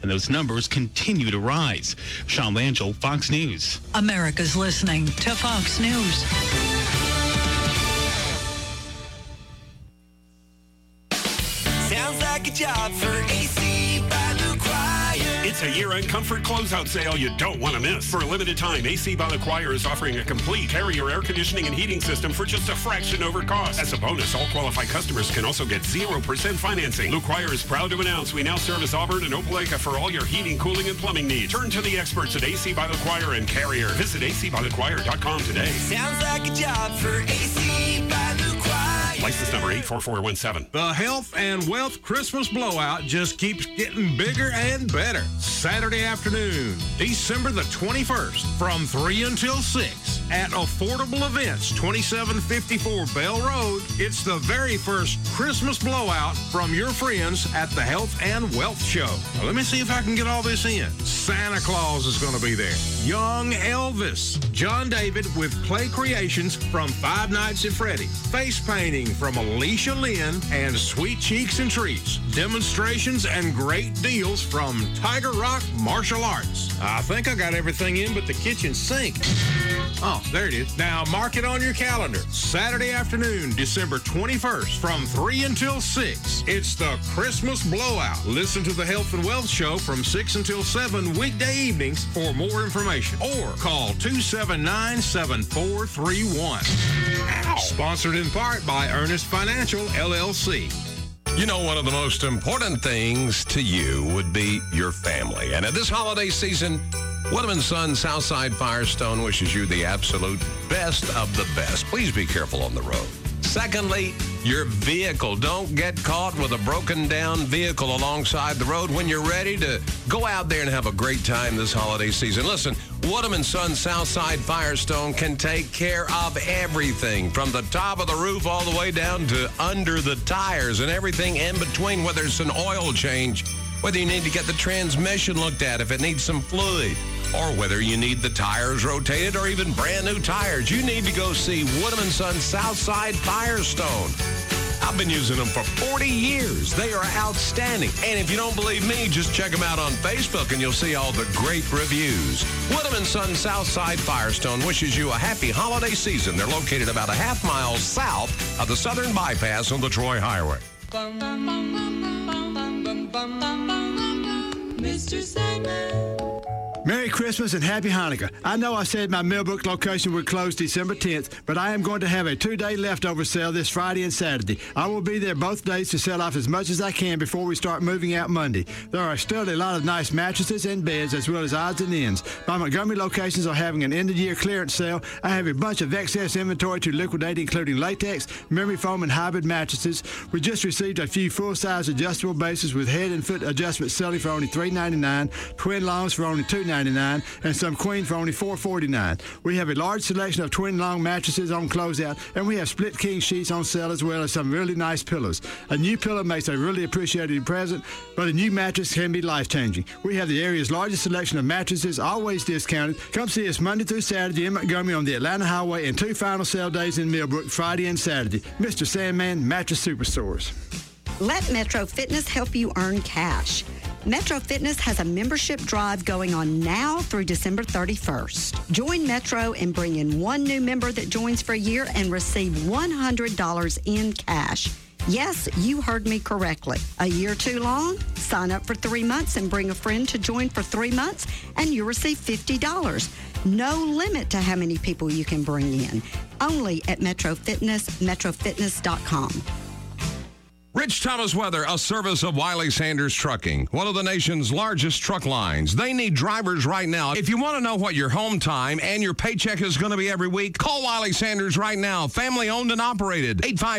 and those numbers continue to rise. Sean Langell, Fox News. America's listening to Fox News. Sounds like a job for AC by LaQuire. It's a year-end comfort closeout sale you don't want to miss. For a limited time, AC by LaQuire is offering a complete Carrier air conditioning and heating system for just a fraction over cost. As a bonus, all qualified customers can also get 0% financing. LaQuire is proud to announce we now service Auburn and Opelika for all your heating, cooling, and plumbing needs. Turn to the experts at AC by LaQuire and Carrier. Visit acbylaquire.com today. Sounds like a job for AC by LaQuire. License number 84417. The Health and Wealth Christmas Blowout just keeps getting bigger and better. Saturday afternoon, December the 21st, from 3 until 6 at Affordable Events, 2754 Bell Road. It's the very first Christmas blowout from your friends at the Health and Wealth Show. Now, let me see if I can get all this in. Santa Claus is going to be there. Young Elvis, John David with Clay Creations from Five Nights at Freddy's, face painting from Alicia Lynn, and Sweet Cheeks and Treats, demonstrations and great deals from Tiger Rock Martial Arts. I think I got everything in but the kitchen sink. Oh, there it is. Now mark it on your calendar. Saturday afternoon, December 21st, from 3 until 6. It's the Christmas Blowout. Listen to the Health and Wealth Show from 6 until 7 weekday evenings for more information. Or call 279-7431. Sponsored in part by Ernest Financial, LLC. You know, one of the most important things to you would be your family. And at this holiday season, Woodham & Son Southside Firestone wishes you the absolute best of the best. Please be careful on the road. Secondly, your vehicle. Don't get caught with a broken down vehicle alongside the road when you're ready to go out there and have a great time this holiday season. Listen, Woodham & Son Southside Firestone can take care of everything from the top of the roof all the way down to under the tires and everything in between, whether it's an oil change, whether you need to get the transmission looked at if it needs some fluid, or whether you need the tires rotated or even brand new tires. You need to go see Woodham & Son Southside Firestone. I've been using them for 40 years. They are outstanding. And if you don't believe me, just check them out on Facebook and you'll see all the great reviews. Woodham & Son Southside Firestone wishes you a happy holiday season. They're located about a half mile south of the Southern Bypass on the Troy Highway. Mr. Sandman. Merry Christmas and Happy Hanukkah. I know I said my Millbrook location would close December 10th, but I am going to have a 2-day leftover sale this Friday and Saturday. I will be there both days to sell off as much as I can before we start moving out Monday. There are still a lot of nice mattresses and beds as well as odds and ends. My Montgomery locations are having an end-of-year clearance sale. I have a bunch of excess inventory to liquidate, including latex, memory foam, and hybrid mattresses. We just received a few full-size adjustable bases with head and foot adjustments selling for only $3.99, twin longs for only $2.99, and some queen for only $4.49. We have a large selection of twin long mattresses on closeout, and we have split king sheets on sale as well as some really nice pillows. A new pillow makes a really appreciated present, but a new mattress can be life-changing. We have the area's largest selection of mattresses, always discounted. Come see us Monday through Saturday in Montgomery on the Atlanta Highway, and 2 final sale days in Millbrook, Friday and Saturday. Mr. Sandman, Mattress Superstores. Let Metro Fitness help you earn cash. Metro Fitness has a membership drive going on now through December 31st. Join Metro and bring in one new member that joins for a year and receive $100 in cash. Yes, you heard me correctly. A year too long? Sign up for 3 months and bring a friend to join for 3 months and you receive $50. No limit to how many people you can bring in. Only at Metro Fitness, metrofitness.com. Rich Thomas Weather, a service of Wiley Sanders Trucking, one of the nation's largest truck lines. They need drivers right now. If you want to know what your home time and your paycheck is going to be every week, call Wiley Sanders right now. Family owned and operated.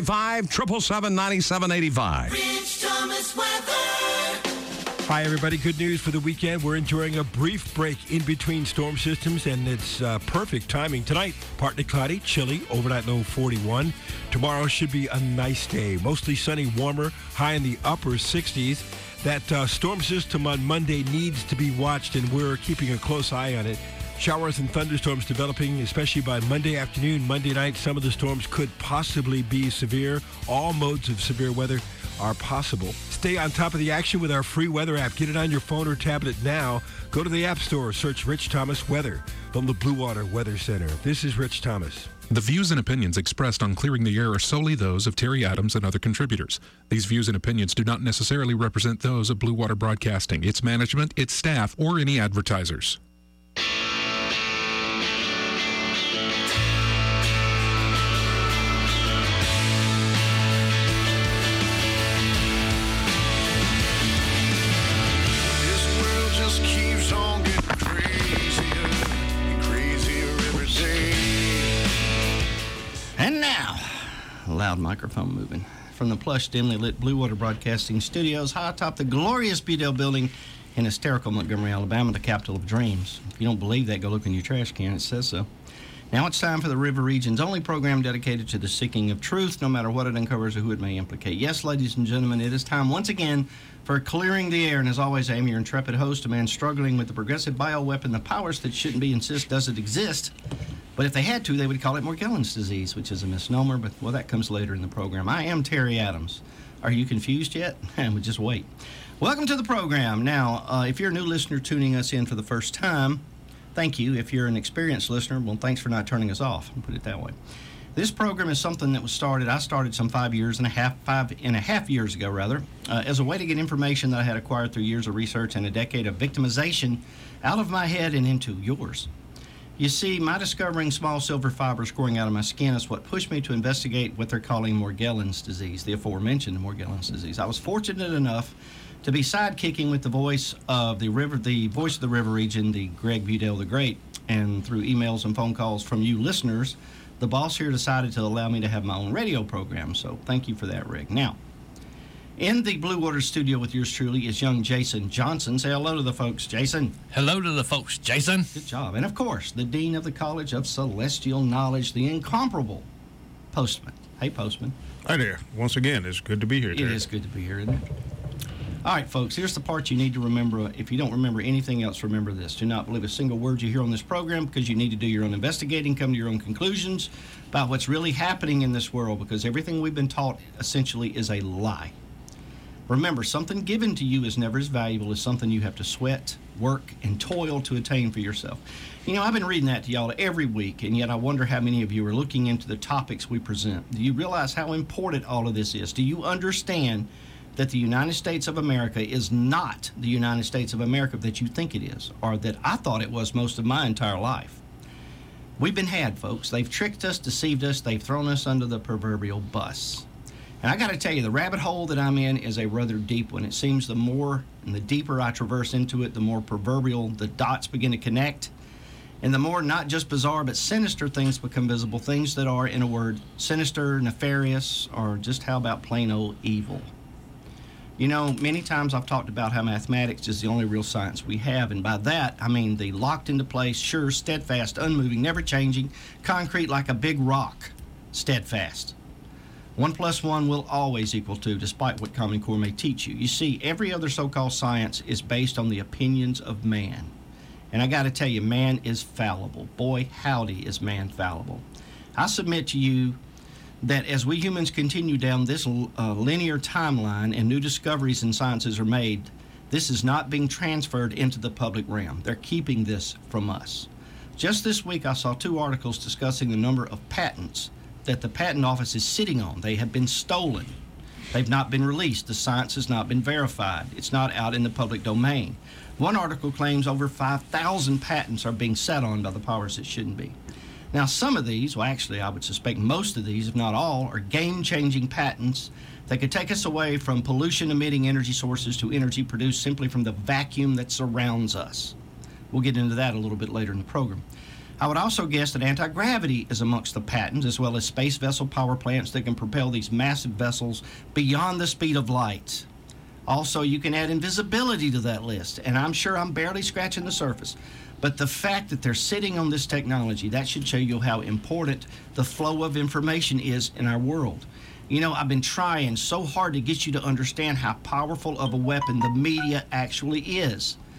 855-777-9785. Rich Thomas Weather. Hi, everybody. Good news for the weekend. We're enjoying a brief break in between storm systems, and it's perfect timing. Tonight, partly cloudy, chilly, overnight low 41. Tomorrow should be a nice day. Mostly sunny, warmer, high in the upper 60s. That storm system on Monday needs to be watched, and we're keeping a close eye on it. Showers and thunderstorms developing, especially by Monday afternoon, Monday night. Some of the storms could possibly be severe. All modes of severe weather are possible. Stay on top of the action with our free weather app. Get it on your phone or tablet now. Go to the App Store, search Rich Thomas Weather from the Blue Water Weather Center. This is Rich Thomas. The views and opinions expressed on Clearing the Air are solely those of Terry Adams and other contributors. These views and opinions do not necessarily represent those of Blue Water Broadcasting, its management, its staff, or any advertisers. Loud microphone moving. From the plush, dimly lit Blue Water Broadcasting Studios, high atop the glorious Bedell Building in hysterical Montgomery, Alabama, the capital of dreams. If you don't believe that, go look in your trash can. It says so. Now it's time for the River Region's only program dedicated to the seeking of truth, no matter what it uncovers or who it may implicate. Yes, ladies and gentlemen, it is time once again for Clearing the Air. And as always, I am your intrepid host, a man struggling with the progressive bioweapon, the powers that shouldn't be insist does it exist. But if they had to, they would call it Morgellons disease, which is a misnomer, but, well, that comes later in the program. I am Terry Adams. Are you confused yet? Well, just wait. Welcome to the program. Now, if you're a new listener tuning us in for the first time, thank you. If you're an experienced listener, well, thanks for not turning us off. I'll put it that way. This program is something that I started some 5 and a half years ago, as a way to get information that I had acquired through years of research and a decade of victimization out of my head and into yours. You see, my discovering small silver fibers growing out of my skin is what pushed me to investigate what they're calling Morgellons disease, the aforementioned Morgellons disease. I was fortunate enough to be sidekicking with the voice of the voice of the River Region, the Greg Bedell the Great, and through emails and phone calls from you listeners, the boss here decided to allow me to have my own radio program. So thank you for that, Rick. Now, in the Blue Water studio with yours truly is young Jason Johnson. Say hello to the folks, Jason. Hello to the folks, Jason. Good job. And, of course, the Dean of the College of Celestial Knowledge, the incomparable Postman. Hey, Postman. Hi there. Once again, it's good to be here, Terry. It is good to be here, isn't it? All right, folks, here's the part you need to remember. If you don't remember anything else, remember this. Do not believe a single word you hear on this program because you need to do your own investigating, come to your own conclusions about what's really happening in this world, because everything we've been taught essentially is a lie. Remember, something given to you is never as valuable as something you have to sweat, work, and toil to attain for yourself. You know, I've been reading that to y'all every week, and yet I wonder how many of you are looking into the topics we present. Do you realize how important all of this is? Do you understand that the United States of America is not the United States of America that you think it is, or that I thought it was most of my entire life? We've been had, folks. They've tricked us, deceived us, they've thrown us under the proverbial bus. And I got to tell you, the rabbit hole that I'm in is a rather deep one. It seems the more and the deeper I traverse into it, the more proverbial the dots begin to connect. And the more not just bizarre but sinister things become visible, things that are, in a word, sinister, nefarious, or just how about plain old evil. You know, many times I've talked about how mathematics is the only real science we have, and by that I mean the locked into place, sure, steadfast, unmoving, never changing, concrete like a big rock, steadfast. 1 + 1 will always equal 2, despite what Common Core may teach you. You see, every other so-called science is based on the opinions of man. And I got to tell you, man is fallible. Boy, howdy is man fallible. I submit to you that as we humans continue down this linear timeline and new discoveries in sciences are made, this is not being transferred into the public realm. They're keeping this from us. Just this week, I saw 2 articles discussing the number of patents that the Patent Office is sitting on. They have been stolen. They've not been released. The science has not been verified. It's not out in the public domain. One article claims over 5,000 patents are being sat on by the powers that shouldn't be. Now, some of these, well, actually, I would suspect most of these, if not all, are game-changing patents that could take us away from pollution-emitting energy sources to energy produced simply from the vacuum that surrounds us. We'll get into that a little bit later in the program. I would also guess that anti-gravity is amongst the patents, as well as space vessel power plants that can propel these massive vessels beyond the speed of light. Also, you can add invisibility to that list, and I'm sure I'm barely scratching the surface. But the fact that they're sitting on this technology, that should show you how important the flow of information is in our world. You know, I've been trying so hard to get you to understand how powerful of a weapon the media actually is.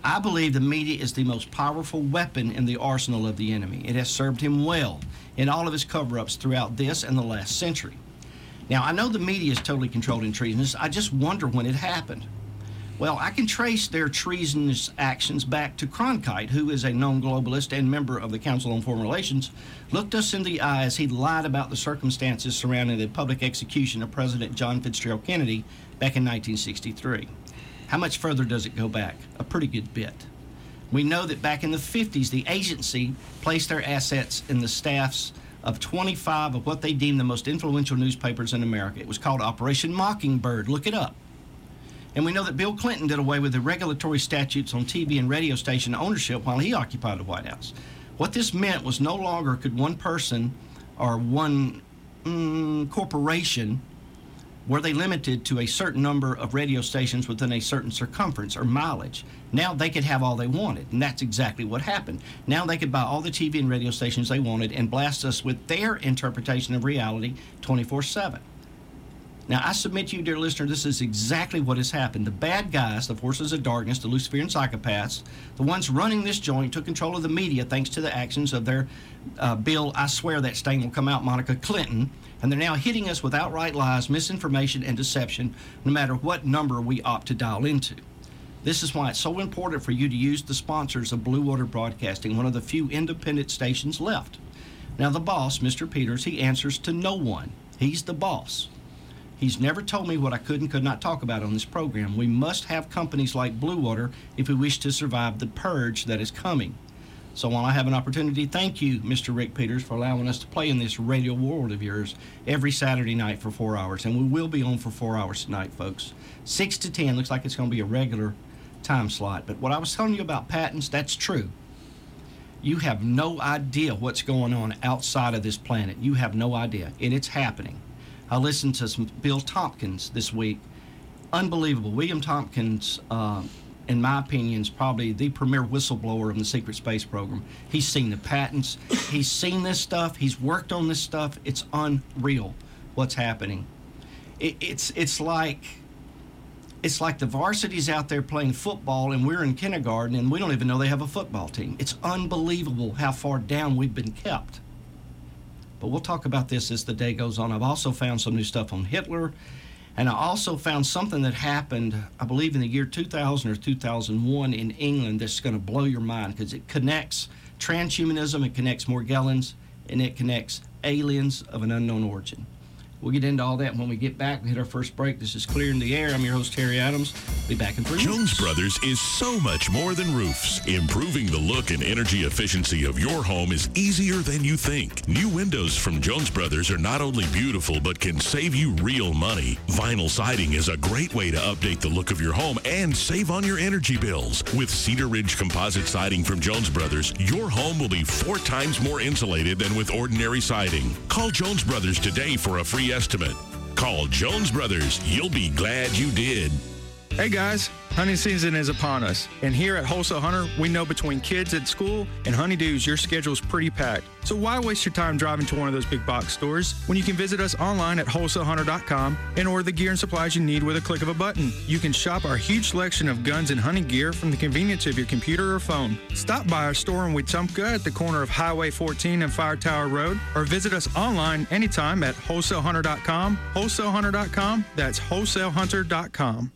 I believe the media is the most powerful weapon in the arsenal of the enemy. It has served him well in all of his cover-ups throughout this and the last century. Now, I know the media is totally controlled and treasonous. I just wonder when it happened. Well, I can trace their treasonous actions back to Cronkite, who is a known globalist and member of the Council on Foreign Relations, looked us in the eye as he lied about the circumstances surrounding the public execution of President John Fitzgerald Kennedy back in 1963. How much further does it go back? A pretty good bit. We know that back in the 50s, the agency placed their assets in the staffs of 25 of what they deemed the most influential newspapers in America. It was called Operation Mockingbird. Look it up. And we know that Bill Clinton did away with the regulatory statutes on TV and radio station ownership while he occupied the White House. What this meant was no longer could one person or one corporation, were they limited to a certain number of radio stations within a certain circumference or mileage. Now they could have all they wanted, and that's exactly what happened. Now they could buy all the TV and radio stations they wanted and blast us with their interpretation of reality 24/7. Now, I submit to you, dear listener, this is exactly what has happened. The bad guys, the forces of darkness, the Luciferian psychopaths, the ones running this joint, took control of the media thanks to the actions of their Bill, I swear that stain will come out, Monica Clinton, and they're now hitting us with outright lies, misinformation, and deception, no matter what number we opt to dial into. This is why it's so important for you to use the sponsors of Blue Water Broadcasting, one of the few independent stations left. Now, the boss, Mr. Peters, he answers to no one. He's the boss. He's never told me what I could and could not talk about on this program. We must have companies like Blue Water if we wish to survive the purge that is coming. So while I have an opportunity, thank you, Mr. Rick Peters, for allowing us to play in this radio world of yours every Saturday night for 4 hours. And we will be on for 4 hours tonight, folks. 6 to 10 looks like it's going to be a regular time slot. But what I was telling you about patents, that's true. You have no idea what's going on outside of this planet. You have no idea. And it's happening. I listened to some Bill Tompkins this week. Unbelievable. William Tompkins, in my opinion, is probably the premier whistleblower of the secret space program. He's seen the patents. He's seen this stuff. He's worked on this stuff. It's unreal what's happening. It's like the varsity's out there playing football and we're in kindergarten and we don't even know they have a football team. It's unbelievable how far down we've been kept. But we'll talk about this as the day goes on. I've also found some new stuff on Hitler, and I also found something that happened, I believe, in the year 2000 or 2001 in England that's going to blow your mind because it connects transhumanism, it connects Morgellons, and it connects aliens of an unknown origin. We'll get into all that when we get back. We hit our first break. This is Clear in the Air. I'm your host, Terry Adams. Be back in 3 minutes. Jones Brothers is so much more than roofs. Improving the look and energy efficiency of your home is easier than you think. New windows from Jones Brothers are not only beautiful, but can save you real money. Vinyl siding is a great way to update the look of your home and save on your energy bills. With Cedar Ridge composite siding from Jones Brothers, your home will be 4 times more insulated than with ordinary siding. Call Jones Brothers today for a free estimate. Call Jones Brothers. You'll be glad you did. Hey guys, hunting season is upon us, and here at Wholesale Hunter, we know between kids at school and honeydews, your schedule's pretty packed. So why waste your time driving to one of those big box stores when you can visit us online at wholesalehunter.com and order the gear and supplies you need with a click of a button. You can shop our huge selection of guns and hunting gear from the convenience of your computer or phone. Stop by our store in Wetumpka at the corner of Highway 14 and Fire Tower Road, or visit us online anytime at wholesalehunter.com. Wholesalehunter.com, that's wholesalehunter.com.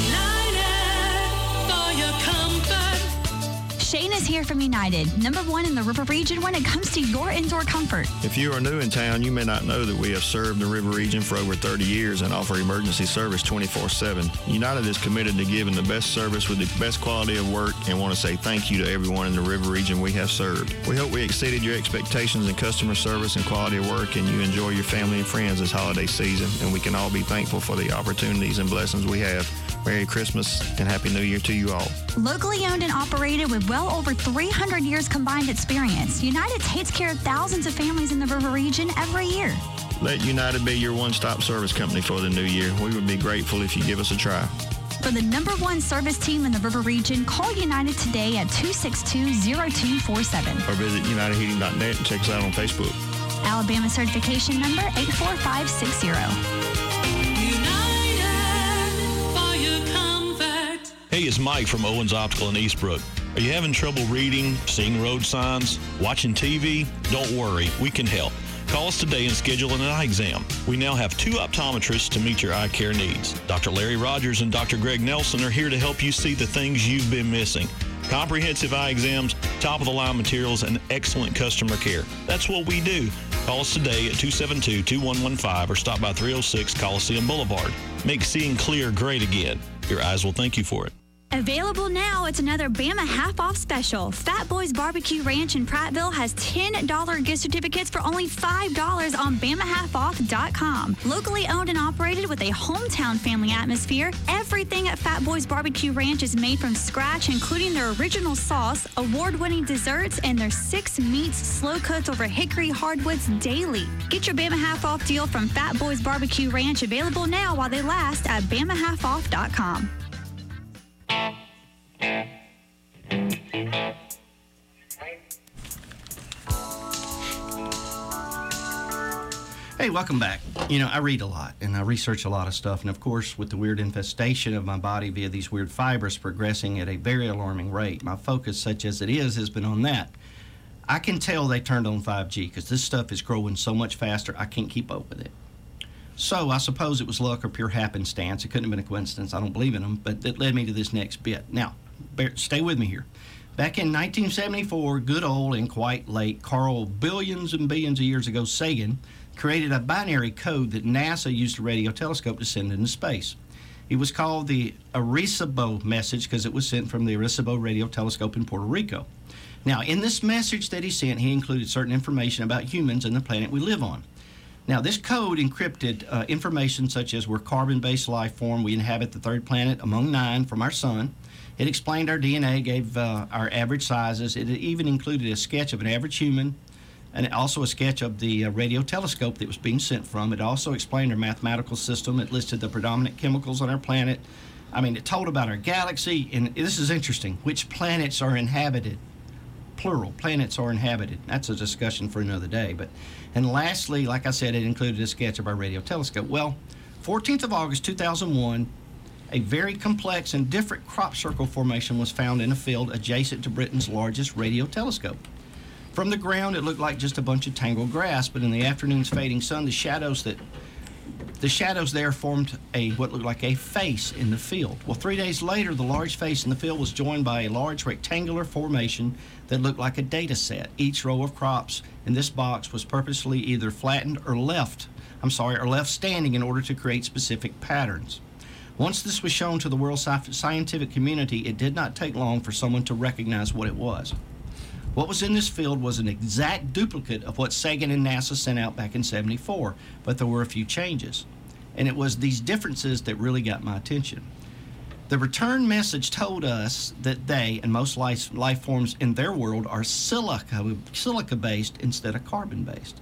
United for your comfort. Shane is here from United, #1 in the River Region when it comes to your indoor comfort. If you are new in town, you may not know that we have served the River Region for over 30 years and offer emergency service 24/7. United is committed to giving the best service with the best quality of work and want to say thank you to everyone in the River Region we have served. We hope we exceeded your expectations in customer service and quality of work, and you enjoy your family and friends this holiday season, and we can all be thankful for the opportunities and blessings we have. Merry Christmas and Happy New Year to you all. Locally owned and operated with well over 300 years combined experience, United takes care of thousands of families in the River Region every year. Let United be your one-stop service company for the new year. We would be grateful if you give us a try. For the #1 service team in the River Region, call United today at 262-0247. Or visit UnitedHeating.net and check us out on Facebook. Alabama certification number 84560. United for your comfort. Hey, Hey, it's Mike from Owens Optical in Eastbrook. Are you having trouble reading, seeing road signs, watching TV? Don't worry, we can help. Call us today and schedule an eye exam. We now have 2 optometrists to meet your eye care needs. Dr. Larry Rogers and Dr. Greg Nelson are here to help you see the things you've been missing. Comprehensive eye exams, top-of-the-line materials, and excellent customer care. That's what we do. Call us today at 272-2115 or stop by 306 Coliseum Boulevard. Make seeing clear great again. Your eyes will thank you for it. Available now, it's another Bama half-off special. Fat Boys Barbecue Ranch in Prattville has $10 gift certificates for only $5 on BamaHalfOff.com. Locally owned and operated with a hometown family atmosphere, everything at Fat Boys Barbecue Ranch is made from scratch, including their original sauce, award-winning desserts, and their 6 meats slow cooked over hickory hardwoods daily. Get your Bama half-off deal from Fat Boys Barbecue Ranch, available now while they last at BamaHalfOff.com. Hey, welcome back. You know, I read a lot and I research a lot of stuff. And of course, with the weird infestation of my body via these weird fibers progressing at a very alarming rate, my focus, such as it is, has been on that. I can tell they turned on 5G because this stuff is growing so much faster, I can't keep up with it. So I suppose it was luck or pure happenstance. It couldn't have been a coincidence. I don't believe in them, but it led me to this next bit. Now, stay with me here. Back in 1974, good old and quite late Carl, billions and billions of years ago, Sagan, created a binary code that NASA used a radio telescope to send into space. It was called the Arecibo message because it was sent from the Arecibo radio telescope in Puerto Rico. Now, in this message that he sent, he included certain information about humans and the planet we live on. Now, this code encrypted information such as we're carbon-based life form, we inhabit the 3rd planet among 9 from our sun. It explained our DNA, gave our average sizes. It even included a sketch of an average human, and also a sketch of the radio telescope that was being sent from. It also explained our mathematical system. It listed the predominant chemicals on our planet. I mean, it told about our galaxy, and this is interesting, which planets are inhabited. Plural, planets are inhabited. That's a discussion for another day. And lastly, like I said, it included a sketch of our radio telescope. Well, 14th of August, 2001, a very complex and different crop circle formation was found in a field adjacent to Britain's largest radio telescope. From the ground, it looked like just a bunch of tangled grass, but in the afternoon's fading sun, the shadows there formed what looked like a face in the field. Well, 3 days later, the large face in the field was joined by a large rectangular formation that looked like a data set. Each row of crops in this box was purposely either flattened or left standing in order to create specific patterns. Once this was shown to the world scientific community, it did not take long for someone to recognize what it was. What was in this field was an exact duplicate of what Sagan and NASA sent out back in '74, but there were a few changes. And it was these differences that really got my attention. The return message told us that they, and most life forms in their world, are silica-based instead of carbon-based.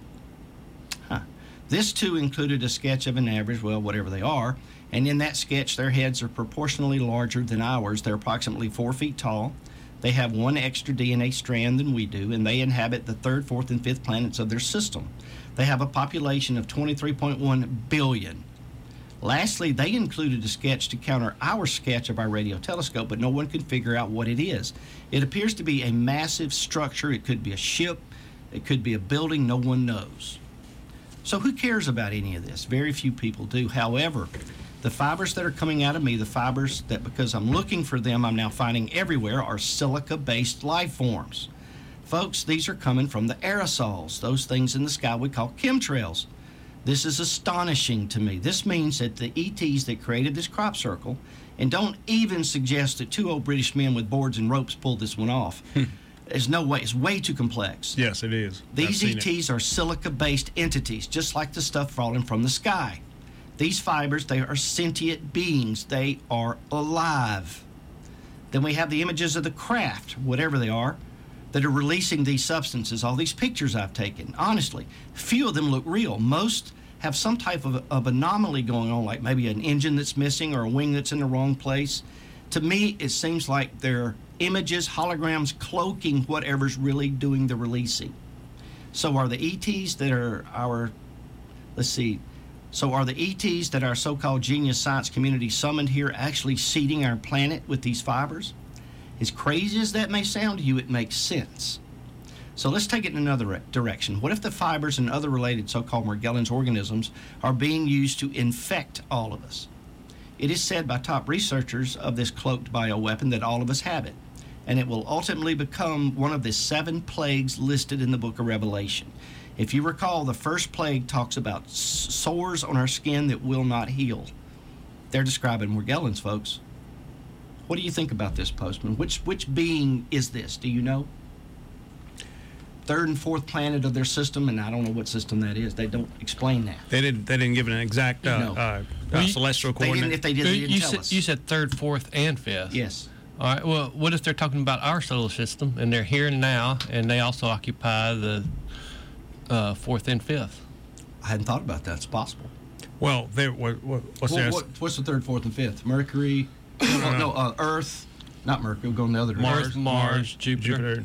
This, too, included a sketch of an average, well, whatever they are, and in that sketch, their heads are proportionally larger than ours. They're approximately 4 feet tall. They have 1 extra DNA strand than we do, and they inhabit the 3rd, 4th, and 5th planets of their system. They have a population of 23.1 billion. Lastly, they included a sketch to counter our sketch of our radio telescope, but no one could figure out what it is. It appears to be a massive structure. It could be a ship. It could be a building. No one knows. So who cares about any of this? Very few people do. However, the fibers that are coming out of me, the fibers that, because I'm looking for them, I'm now finding everywhere, are silica-based life forms. Folks, these are coming from the aerosols, those things in the sky we call chemtrails. This is astonishing to me. This means that the ETs that created this crop circle, and don't even suggest that 2 old British men with boards and ropes pulled this one off. There's no way. It's way too complex. Yes, it is. These ETs are silica-based entities, just like the stuff falling from the sky. These fibers, they are sentient beings. They are alive. Then we have the images of the craft, whatever they are, that are releasing these substances. All these pictures I've taken, honestly, few of them look real. Most have some type of anomaly going on, like maybe an engine that's missing or a wing that's in the wrong place. To me, it seems like they're images, holograms, cloaking whatever's really doing the releasing. So are the ETs that are our, let's see, So are the ETs that our so-called genius science community summoned here actually seeding our planet with these fibers? As crazy as that may sound to you, it makes sense. So let's take it in another direction. What if the fibers and other related so-called Morgellons organisms are being used to infect all of us? It is said by top researchers of this cloaked bioweapon that all of us have it, and it will ultimately become one of the 7 plagues listed in the book of Revelation. If you recall, the first plague talks about sores on our skin that will not heal. They're describing Morgellons, folks. What do you think about this, Postman? Which being is this? Do you know? 3rd and 4th planet of their system, and I don't know what system that is. They don't explain that. They didn't give an exact celestial coordinate. If they did, they didn't tell us. You said 3rd, 4th, and 5th. Yes. All right. Well, what if they're talking about our solar system, and they're here and now, and they also occupy the 4th and 5th? I hadn't thought about that. It's possible. Well, what's the 3rd, 4th, and 5th? Mercury? No, Earth. Not Mercury. We're going the other direction. Mars, Jupiter.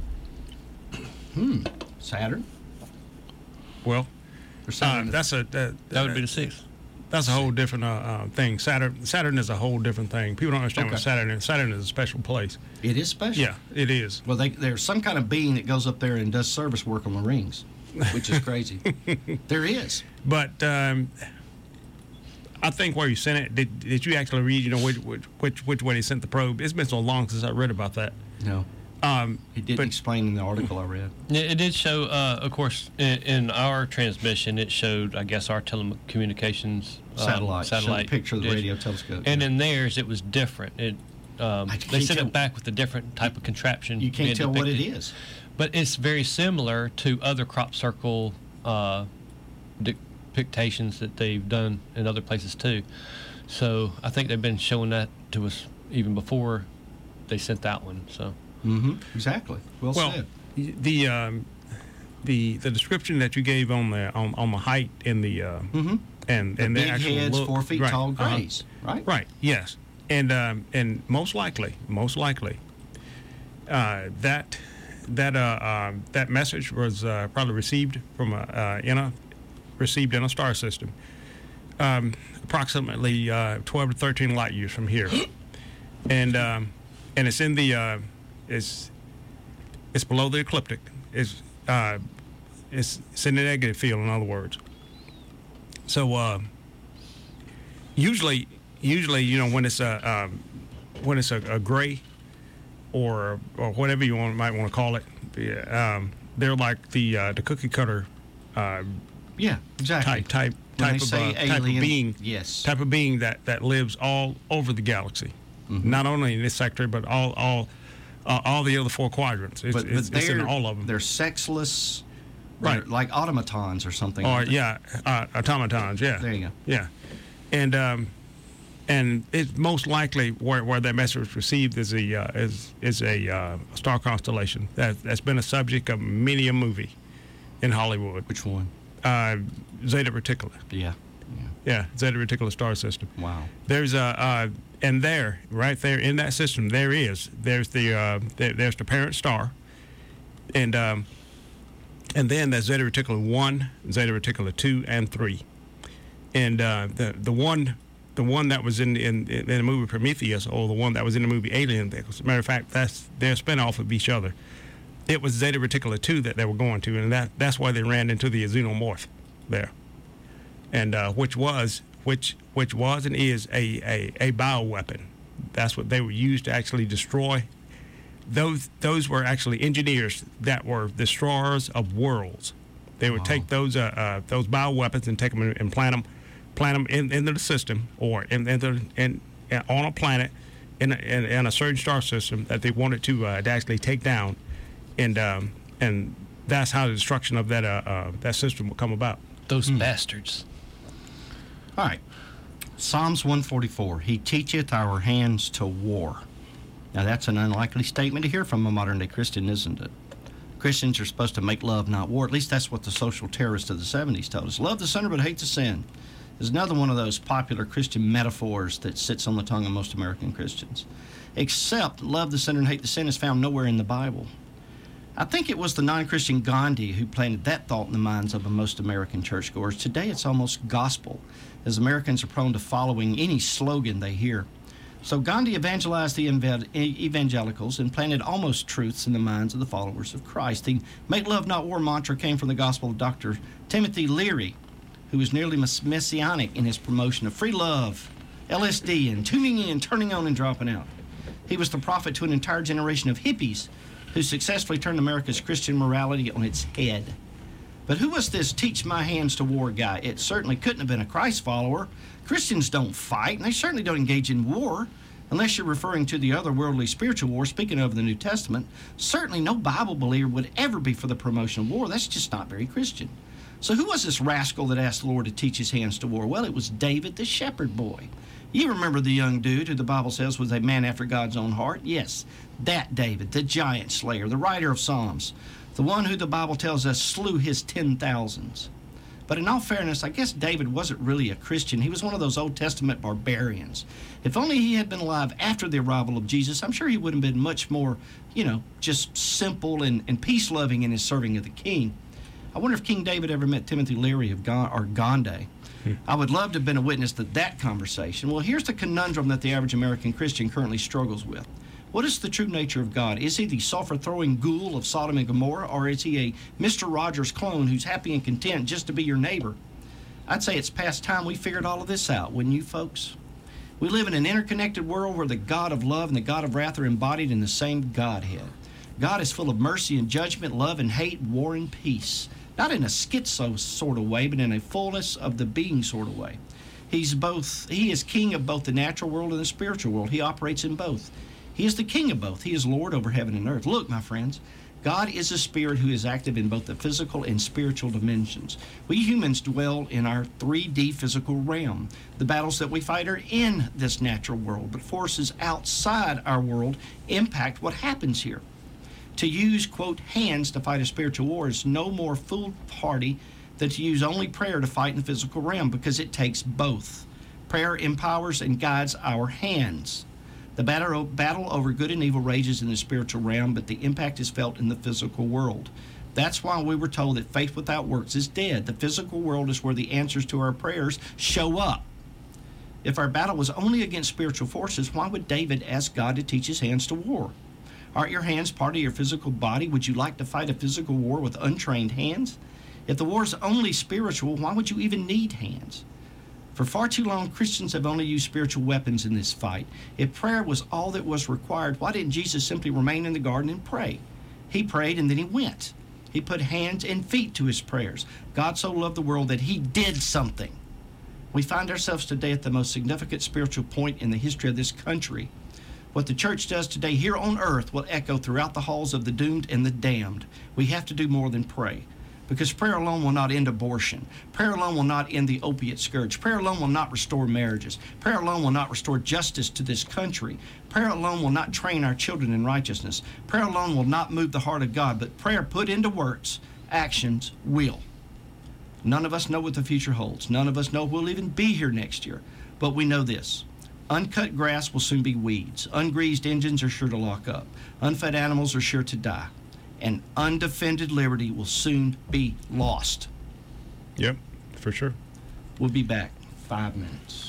Saturn? Well, Saturn that would be the 6th. That's a whole different thing. Saturn is a whole different thing. People don't understand what Saturn is. Saturn is a special place. It is special? Yeah, it is. Well, there's some kind of being that goes up there and does service work on the rings, which is crazy. There is. But I think where you sent it, did you actually read, which way they sent the probe? It's been so long since I read about that. No. It didn't explain in the article I read. It did show, of course, in our transmission, it showed, I guess, our telecommunications satellite. Showed a picture of the radio telescope. And in theirs, it was different. They sent it back with a different type of contraption. You can't tell what it is. But it's very similar to other crop circle depictions that they've done in other places too. So I think they've been showing that to us even before they sent that one. So. Exactly. Well said. The description that you gave on the height and the and the big actual heads, look, 4 feet right, tall grays, right? Right. Yes. And most likely, that message was probably received from in a star system, approximately 12 to 13 light years from here, and it's in the it's below the ecliptic. It's in the negative field, in other words. So usually when it's a gray or whatever you might want to call it, they're like the cookie cutter. Yeah, exactly. Type of being. Yes. Type of being that lives all over the galaxy, not only in this sector but all the other 4 quadrants. It's in all of them. They're sexless, right? Like automatons or something. Or automatons. Yeah. There you go. Yeah, and it's most likely where that message was received is a star constellation that's been a subject of many a movie in Hollywood. What one? Zeta Reticuli. Yeah, Zeta Reticuli star system. Wow. There's and right there in that system, there's the parent star, and then there's Zeta Reticuli 1, Zeta Reticuli 2, and 3, and the one that was in the movie Prometheus, or the one that was in the movie Alien. As a matter of fact, they're a spinoff of each other. It was Zeta Reticuli 2 that they were going to, and that's why they ran into the xenomorph there, and which was and is a bioweapon. That's what they were used to actually destroy. Those were actually engineers that were destroyers of worlds. They would take those bioweapons and take them and plant them into the system, or on a planet in a certain star system that they wanted to actually take down, and that's how the destruction of that system would come about. Those bastards. All right. Psalms 144, He teacheth our hands to war. Now, that's an unlikely statement to hear from a modern-day Christian, isn't it? Christians are supposed to make love, not war. At least that's what the social terrorists of the 70s told us. Love the sinner, but hate the sin. There's another one of those popular Christian metaphors that sits on the tongue of most American Christians. Except love the sinner and hate the sin is found nowhere in the Bible. I think it was the non-Christian Gandhi who planted that thought in the minds of most American churchgoers. Today it's almost gospel, as Americans are prone to following any slogan they hear. So Gandhi evangelized the evangelicals and planted almost truths in the minds of the followers of Christ. The "Make Love Not War" mantra came from the gospel of Dr. Timothy Leary, who was nearly messianic in his promotion of free love, LSD, and tuning in, turning on, and dropping out. He was the prophet to an entire generation of hippies who successfully turned America's Christian morality on its head. But who was this teach my hands to war guy? It certainly couldn't have been a Christ follower. Christians don't fight, and they certainly don't engage in war, unless you're referring to the otherworldly spiritual war, speaking of the New Testament. Certainly no Bible believer would ever be for the promotion of war. That's just not very Christian. So who was this rascal that asked the Lord to teach his hands to war? Well, it was David, the shepherd boy. You remember the young dude who the Bible says was a man after God's own heart? Yes, that David, the giant slayer, the writer of Psalms, the one who the Bible tells us slew his 10,000s. But in all fairness, I guess David wasn't really a Christian. He was one of those Old Testament barbarians. If only he had been alive after the arrival of Jesus, I'm sure he would have been much more, just simple and peace-loving in his serving of the king. I wonder if King David ever met Timothy Leary or Gandhi. I would love to have been a witness to that conversation. Well, here's the conundrum that the average American Christian currently struggles with. What is the true nature of God? Is he the sulfur-throwing ghoul of Sodom and Gomorrah, or is he a Mr. Rogers clone who's happy and content just to be your neighbor? I'd say it's past time we figured all of this out, wouldn't you, folks? We live in an interconnected world where the God of love and the God of wrath are embodied in the same Godhead. God is full of mercy and judgment, love and hate, war and peace. Not in a schizo sort of way, but in a fullness of the being sort of way. He is king of both the natural world and the spiritual world. He operates in both. He is the king of both. He is Lord over heaven and earth. Look, my friends, God is a spirit who is active in both the physical and spiritual dimensions. We humans dwell in our 3D physical realm. The battles that we fight are in this natural world, but forces outside our world impact what happens here. To use, quote, hands to fight a spiritual war is no more foolhardy than to use only prayer to fight in the physical realm, because it takes both. Prayer empowers and guides our hands. The battle over good and evil rages in the spiritual realm, but the impact is felt in the physical world. That's why we were told that faith without works is dead. The physical world is where the answers to our prayers show up. If our battle was only against spiritual forces, why would David ask God to teach his hands to war? Aren't your hands part of your physical body? Would you like to fight a physical war with untrained hands? If the war is only spiritual, why would you even need hands? For far too long, Christians have only used spiritual weapons in this fight. If prayer was all that was required, why didn't Jesus simply remain in the garden and pray? He prayed and then he went. He put hands and feet to his prayers. God so loved the world that he did something. We find ourselves today at the most significant spiritual point in the history of this country. What the church does today here on earth will echo throughout the halls of the doomed and the damned. We have to do more than pray, because prayer alone will not end abortion. Prayer alone will not end the opiate scourge. Prayer alone will not restore marriages. Prayer alone will not restore justice to this country. Prayer alone will not train our children in righteousness. Prayer alone will not move the heart of God, but prayer put into works, actions will. None of us know what the future holds. None of us know if we'll even be here next year, but we know this. Uncut grass will soon be weeds. Ungreased engines are sure to lock up. Unfed animals are sure to die. And undefended liberty will soon be lost. Yep, for sure. We'll be back 5 minutes.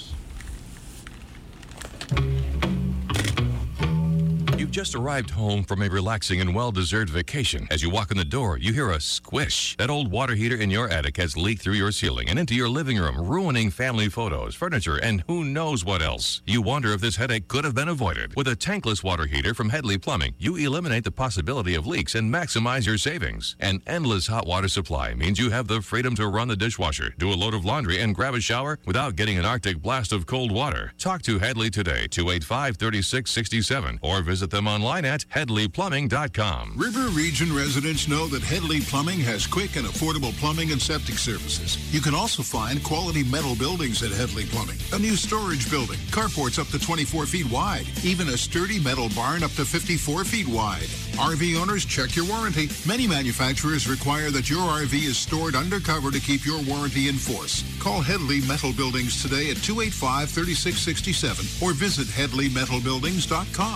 You've just arrived home from a relaxing and well-deserved vacation. As you walk in the door, you hear a squish. That old water heater in your attic has leaked through your ceiling and into your living room, ruining family photos, furniture, and who knows what else. You wonder if this headache could have been avoided. With a tankless water heater from Headley Plumbing, you eliminate the possibility of leaks and maximize your savings. An endless hot water supply means you have the freedom to run the dishwasher, do a load of laundry, and grab a shower without getting an Arctic blast of cold water. Talk to Headley today, 285-3667, or visit them online at HeadleyPlumbing.com. River Region residents know that Headley Plumbing has quick and affordable plumbing and septic services. You can also find quality metal buildings at Headley Plumbing. A new storage building, carports up to 24 feet wide, even a sturdy metal barn up to 54 feet wide. RV owners, check your warranty. Many manufacturers require that your RV is stored undercover to keep your warranty in force. Call Headley Metal Buildings today at 285-3667 or visit HeadleyMetalBuildings.com.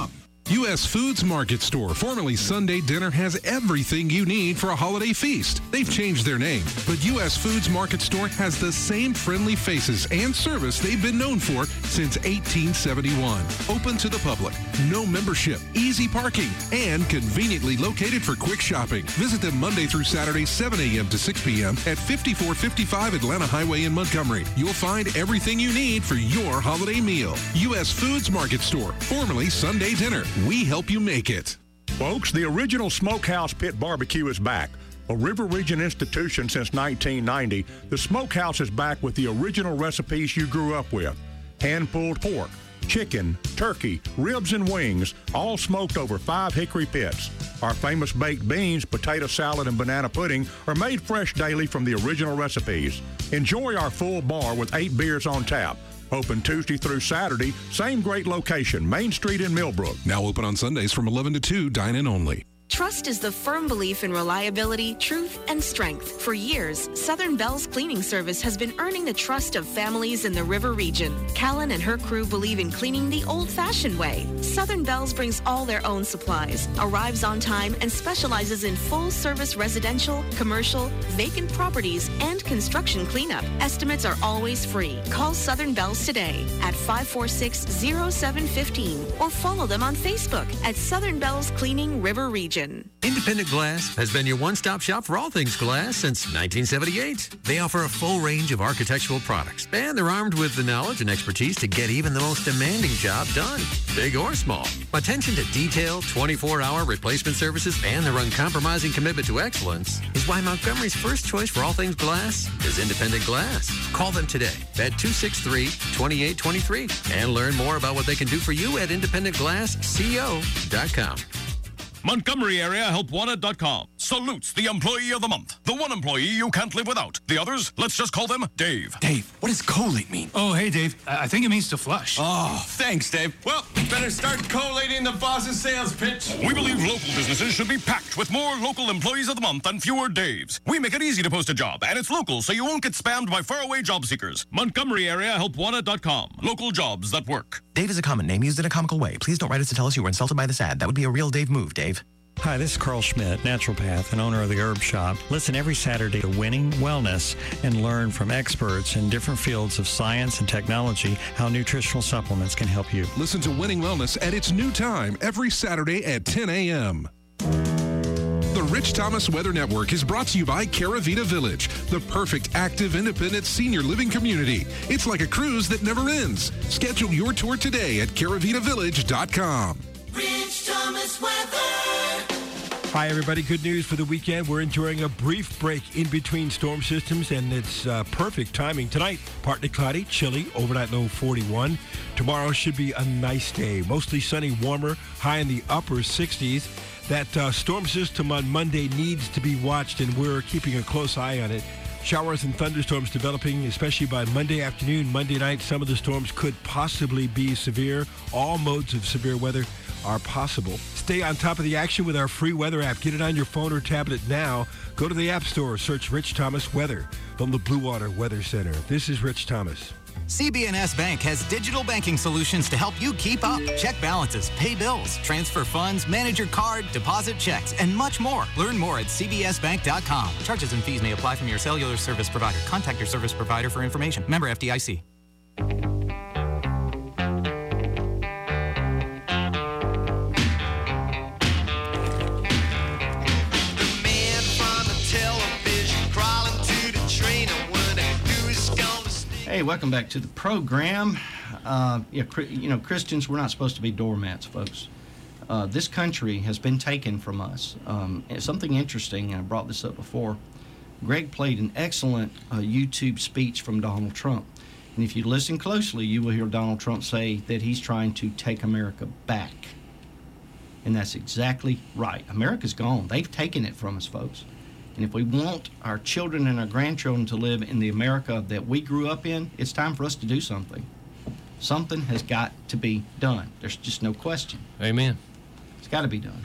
U.S. Foods Market Store, formerly Sunday Dinner, has everything you need for a holiday feast. They've changed their name, but U.S. Foods Market Store has the same friendly faces and service they've been known for since 1871. Open to the public, no membership, easy parking, and conveniently located for quick shopping. Visit them Monday through Saturday, 7 a.m. to 6 p.m. at 5455 Atlanta Highway in Montgomery. You'll find everything you need for your holiday meal. U.S. Foods Market Store, formerly Sunday Dinner. We help you make it. Folks, the original Smokehouse Pit Barbecue is back. A River Region institution since 1990, the Smokehouse is back with the original recipes you grew up with. Hand-pulled pork, chicken, turkey, ribs, and wings, all smoked over 5 hickory pits. Our famous baked beans, potato salad, and banana pudding are made fresh daily from the original recipes. Enjoy our full bar with 8 beers on tap. Open Tuesday through Saturday, same great location, Main Street in Millbrook. Now open on Sundays from 11 to 2, dine-in only. Trust is the firm belief in reliability, truth, and strength. For years, Southern Bell's cleaning service has been earning the trust of families in the River Region. Callan and her crew believe in cleaning the old-fashioned way. Southern Bell's brings all their own supplies, arrives on time, and specializes in full-service residential, commercial, vacant properties, and construction cleanup. Estimates are always free. Call Southern Bell's today at 546-0715 or follow them on Facebook at Southern Bell's Cleaning River Region. Independent Glass has been your one-stop shop for all things glass since 1978. They offer a full range of architectural products, and they're armed with the knowledge and expertise to get even the most demanding job done, big or small. Attention to detail, 24-hour replacement services, and their uncompromising commitment to excellence is why Montgomery's first choice for all things glass is Independent Glass. Call them today at 263-2823 and learn more about what they can do for you at independentglassco.com. Montgomery Area HelpWanted.com salutes the employee of the month. The one employee you can't live without. The others, let's just call them Dave. Dave, what does collate mean? Oh, hey, Dave. I think it means to flush. Oh, thanks, Dave. Well, better start collating the boss's sales pitch. We believe local businesses should be packed with more local employees of the month and fewer Daves. We make it easy to post a job, and it's local, so you won't get spammed by faraway job seekers. Montgomery Area HelpWanted.com. Local jobs that work. Dave is a common name used in a comical way. Please don't write us to tell us you were insulted by this ad. That would be a real Dave move, Dave. Hi, this is Carl Schmidt, naturopath and owner of the Herb Shop. Listen every Saturday to Winning Wellness and learn from experts in different fields of science and technology how nutritional supplements can help you. Listen to Winning Wellness at its new time every Saturday at 10 a.m. The Rich Thomas Weather Network is brought to you by Caravita Village, the perfect active, independent senior living community. It's like a cruise that never ends. Schedule your tour today at caravitavillage.com. Rich Thomas Weather. Hi, everybody. Good news for the weekend. We're enjoying a brief break in between storm systems, and it's perfect timing. Tonight, partly cloudy, chilly, overnight low 41. Tomorrow should be a nice day. Mostly sunny, warmer, high in the upper 60s. That storm system on Monday needs to be watched, and we're keeping a close eye on it. Showers and thunderstorms developing, especially by Monday afternoon, Monday night. Some of the storms could possibly be severe. All modes of severe weather are possible. Stay on top of the action with our free weather app. Get it on your phone or tablet now. Go to the App Store, search Rich Thomas Weather from the Blue Water Weather Center. This is Rich Thomas. CB&S Bank has digital banking solutions to help you keep up. Check balances, pay bills, transfer funds, manage your card, deposit checks, and much more. Learn more at cbsbank.com. Charges and fees may apply from your cellular service provider. Contact your service provider for information. Member FDIC. Hey, welcome back to the program. Christians, we're not supposed to be doormats, folks. This country has been taken from us. Something interesting, and I brought this up before, Greg played an excellent YouTube speech from Donald Trump. And if you listen closely, you will hear Donald Trump say that he's trying to take America back. And that's exactly right. America's gone. They've taken it from us, folks. And if we want our children and our grandchildren to live in the America that we grew up in, it's time for us to do something. Something has got to be done. There's just no question. Amen. It's got to be done.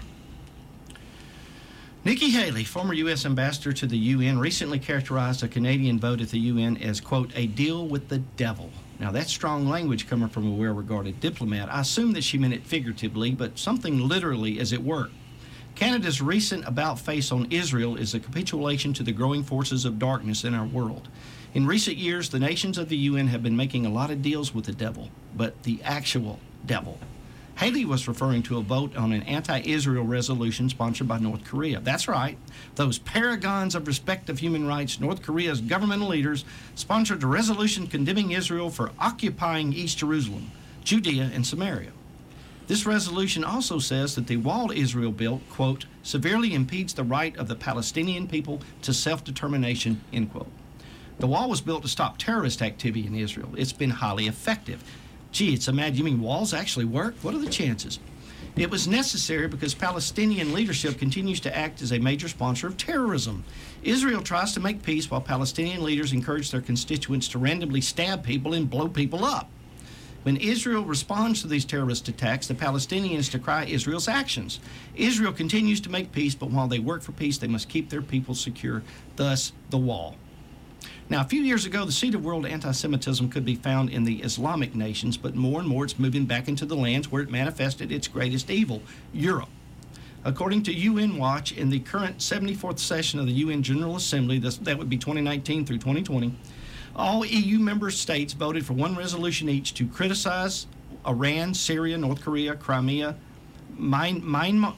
Nikki Haley, former U.S. ambassador to the UN, recently characterized a Canadian vote at the UN as, quote, a deal with the devil. Now, that's strong language coming from a well-regarded diplomat. I assume that she meant it figuratively, but something literally is at work. Canada's recent about-face on Israel is a capitulation to the growing forces of darkness in our world. In recent years, the nations of the UN have been making a lot of deals with the devil, but the actual devil. Haley was referring to a vote on an anti-Israel resolution sponsored by North Korea. That's right. Those paragons of respect of human rights, North Korea's governmental leaders, sponsored a resolution condemning Israel for occupying East Jerusalem, Judea, and Samaria. This resolution also says that the wall Israel built, quote, severely impedes the right of the Palestinian people to self-determination, end quote. The wall was built to stop terrorist activity in Israel. It's been highly effective. Gee, it's mad. You mean walls actually work? What are the chances? It was necessary because Palestinian leadership continues to act as a major sponsor of terrorism. Israel tries to make peace while Palestinian leaders encourage their constituents to randomly stab people and blow people up. When Israel responds to these terrorist attacks, the Palestinians decry Israel's actions. Israel continues to make peace, but while they work for peace, they must keep their people secure, thus the wall. Now, a few years ago, the seat of world anti-Semitism could be found in the Islamic nations, but more and more it's moving back into the lands where it manifested its greatest evil, Europe. According to UN Watch, in the current 74th session of the UN General Assembly, that would be 2019 through 2020, all EU member states voted for one resolution each to criticize Iran, Syria, North Korea, Crimea, Myanmar,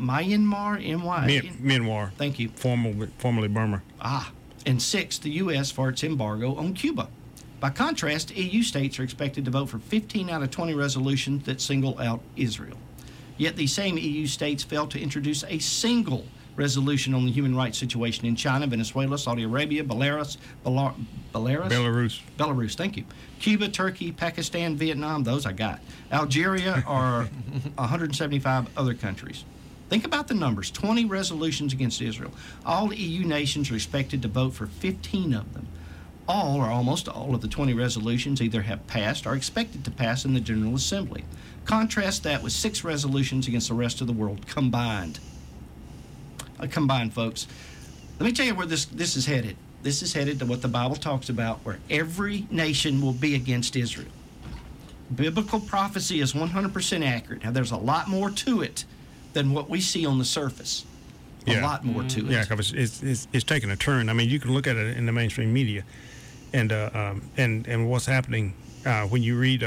Myanmar. Thank you. Formerly Burma. And 6, the U.S. for its embargo on Cuba. By contrast, EU states are expected to vote for 15 out of 20 resolutions that single out Israel. Yet these same EU states failed to introduce a single resolution on the human rights situation in China, Venezuela, Saudi Arabia, Belarus, thank you, Cuba, Turkey, Pakistan, Vietnam, those I got, Algeria, or 175 other countries. Think about the numbers, 20 resolutions against Israel. All EU nations are expected to vote for 15 of them. All or almost all of the 20 resolutions either have passed or are expected to pass in the General Assembly. Contrast that with 6 resolutions against the rest of the world combined. Combined, folks. Let me tell you where this is headed. This is headed to what the Bible talks about, where every nation will be against Israel. Biblical prophecy is 100% accurate. Now, there's a lot more to it than what we see on the surface. A lot more to it. Yeah, because it's taking a turn. I mean, you can look at it in the mainstream media, and what's happening when you read.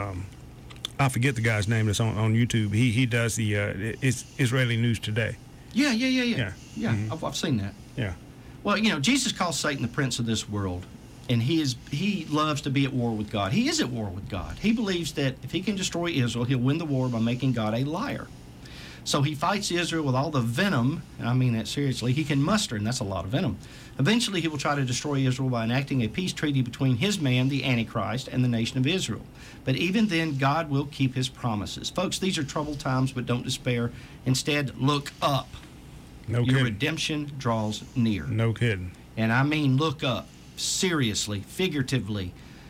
I forget the guy's name that's on YouTube. He does the Israeli News Today. Yeah. Mm-hmm. I've seen that. Yeah. Well, Jesus calls Satan the prince of this world, and he loves to be at war with God. He is at war with God. He believes that if he can destroy Israel, he'll win the war by making God a liar. So he fights Israel with all the venom, and I mean that seriously, he can muster, and that's a lot of venom. Eventually, he will try to destroy Israel by enacting a peace treaty between his man, the Antichrist, and the nation of Israel. But even then, God will keep his promises. Folks, these are troubled times, but don't despair. Instead, look up. Your redemption draws near. No kidding. And I mean look up. Seriously, figuratively,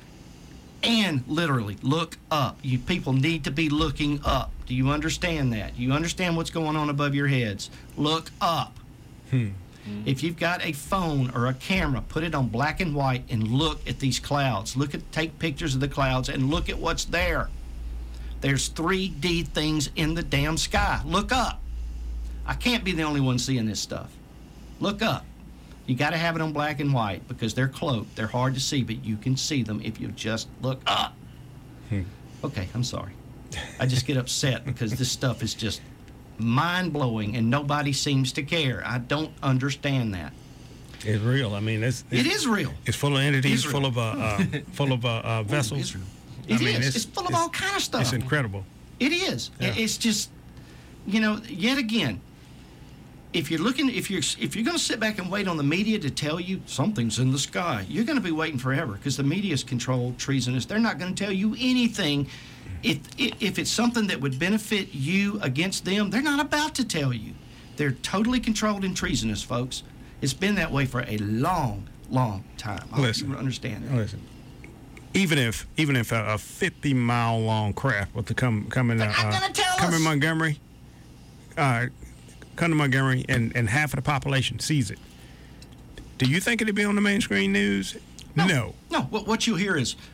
and literally, look up. You people need to be looking up. Do you understand that? You understand what's going on above your heads? Look up. If you've got a phone or a camera, put it on black and white and look at these clouds. Take pictures of the clouds and look at what's there. There's 3D things in the damn sky. Look up. I can't be the only one seeing this stuff. Look up. You got to have it on black and white because they're cloaked. They're hard to see, but you can see them if you just look up. Okay, I'm sorry. I just get upset because this stuff is just mind-blowing and nobody seems to care. I don't understand that. It's real. I mean, it is real. It's full of entities, Israel. full of vessels. Israel. It's full of all kind of stuff. It's incredible. It is. Yeah. It's just, yet again, if you're going to sit back and wait on the media to tell you something's in the sky, you're going to be waiting forever because the media is controlled, treasonous. They're not going to tell you anything. If it's something that would benefit you against them, they're not about to tell you. They're totally controlled and treasonous, folks. It's been that way for a long, long time. I hope you understand that. Listen. Even if a 50-mile long craft was to come in Montgomery, come to Montgomery, and half of the population sees it, do you think it'd be on the mainstream news? No. What you'll hear is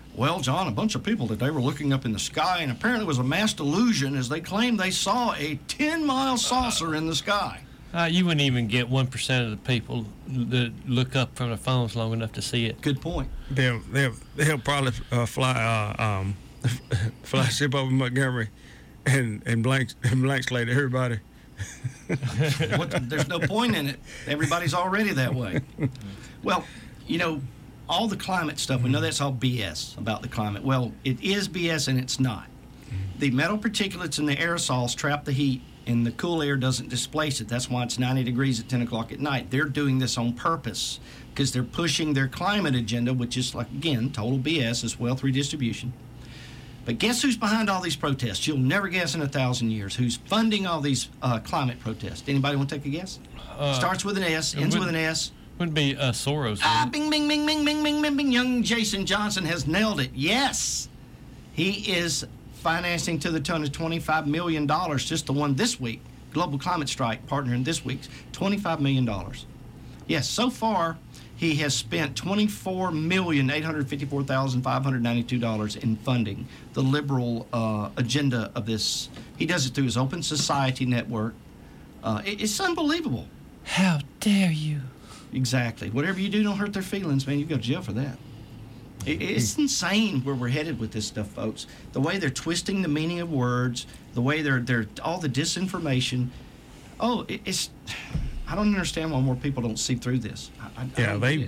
Well, John, a bunch of people today were looking up in the sky, and apparently it was a mass delusion as they claimed they saw a 10-mile saucer in the sky. You wouldn't even get 1% of the people that look up from their phones long enough to see it. Good point. They'll probably fly ship over Montgomery and blank slate everybody. There's no point in it. Everybody's already that way. Well, all the climate stuff, we know that's all BS about the climate. Well, it is BS and it's not. The metal particulates in the aerosols trap the heat, and the cool air doesn't displace it. That's why it's 90 degrees at 10 o'clock at night. They're doing this on purpose because they're pushing their climate agenda, which is, like, again, total BS, is wealth redistribution. But guess who's behind all these protests? You'll never guess in 1,000 years who's funding all these climate protests. Anybody want to take a guess? Starts with an S, ends with an S. Wouldn't be Soros. Bing, bing, bing, bing, bing, bing, bing, bing. Young Jason Johnson has nailed it. Yes. He is financing to the tune of $25 million, just the one this week. Global Climate Strike, partner in this week's, $25 million. Yes, so far, he has spent $24,854,592 in funding the liberal agenda of this. He does it through his Open Society Network. It's unbelievable. How dare you? Exactly. Whatever you do, don't hurt their feelings, man. You go to jail for that. It's insane where we're headed with this stuff, folks. The way they're twisting the meaning of words, the way they're all the disinformation. I don't understand why more people don't see through this. They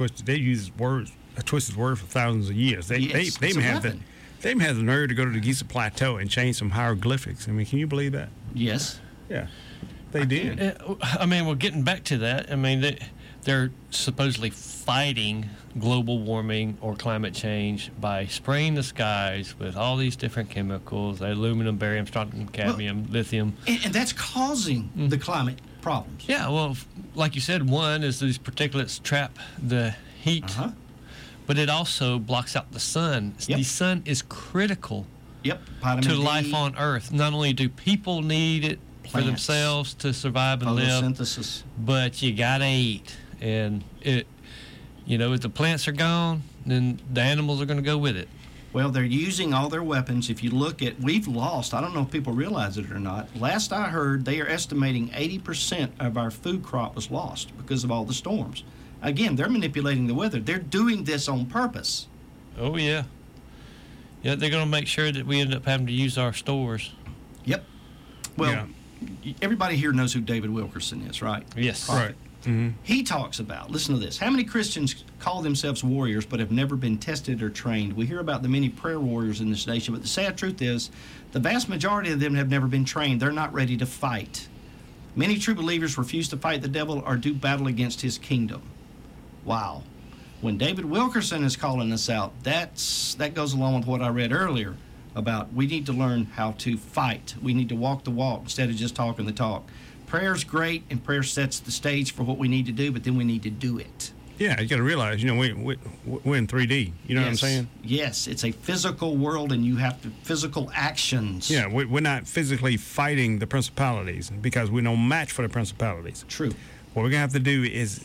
use words, a twisted word for thousands of years. They even have the nerve to go to the Giza Plateau and change some hieroglyphics. I mean, can you believe that? Yes. Yeah, they did. Well, getting back to that, they're supposedly fighting global warming or climate change by spraying the skies with all these different chemicals, aluminum, barium, strontium, cadmium, lithium. And that's causing the climate problems. Yeah, well, like you said, one is these particulates trap the heat, but it also blocks out the sun. Yep. The sun is critical Vitamin to D. life on Earth. Not only do people need it for themselves to survive and live, photosynthesis, but you gotta eat. And if the plants are gone, then the animals are going to go with it. Well, they're using all their weapons. If you look at, we've lost, I don't know if people realize it or not. Last I heard, they are estimating 80% of our food crop was lost because of all the storms. Again, they're manipulating the weather. They're doing this on purpose. Oh, yeah. Yeah, they're going to make sure that we end up having to use our stores. Yep. Well, everybody here knows who David Wilkerson is, right? Yes. Right. Mm-hmm. He talks about, listen to this, how many Christians call themselves warriors but have never been tested or trained? We hear about the many prayer warriors in this nation, but the sad truth is the vast majority of them have never been trained. They're not ready to fight. Many true believers refuse to fight the devil or do battle against his kingdom. Wow. When David Wilkerson is calling us out, that goes along with what I read earlier about we need to learn how to fight. We need to walk the walk instead of just talking the talk. Prayer's great, and prayer sets the stage for what we need to do, but then we need to do it. Yeah, you got to realize, we're in 3D. You know what I'm saying? Yes, it's a physical world, and you have to physical actions. Yeah, we're not physically fighting the principalities because we're no match for the principalities. True. What we're gonna have to do is